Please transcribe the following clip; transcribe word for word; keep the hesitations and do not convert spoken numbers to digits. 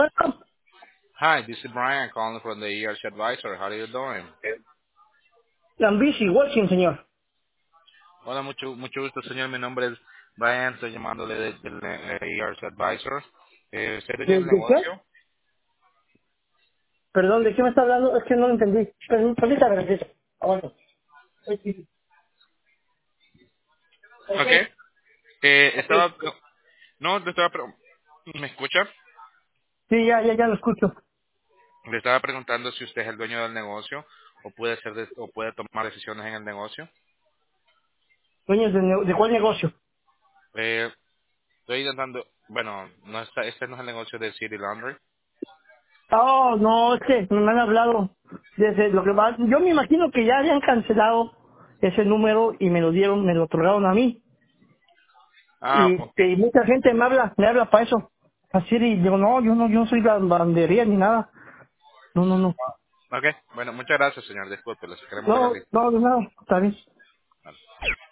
Hi, this is Brian calling from the E R C Advisor. How are you doing? I'm busy working, señor. Hola, mucho mucho gusto, señor. Mi nombre es Brian. Estoy llamándole desde el eh, E R C Advisor. Eh, ¿Usted dueño ¿De, del de qué? negocio? Perdón, ¿de qué me está hablando? Es que no lo entendí. Per- Permítame, gracias. Aguanta. Sí, sí. Ok. Ok. Eh, Ok. estaba... No, le estaba... pre- ¿Me escucha? Sí, ya, ya, ya lo escucho. Le estaba preguntando si usted es el dueño del negocio o puede ser de- o puede tomar decisiones en el negocio. Dueños de, ne- ¿de cuál negocio? Eh, Estoy intentando... Bueno, no está, este no es el negocio de City Laundry. Oh, no, es que me han hablado desde lo que va. Yo me imagino que ya habían cancelado ese número y me lo dieron, me lo otorgaron a mí. Ah, Y, ok. y mucha gente me habla, me habla para eso. Así, y digo, no, yo no, yo no soy la bandería ni nada. No, no, no. Ok, bueno, muchas gracias, señor. Disculpe, les queremos No, dejar listo. no, no, está bien.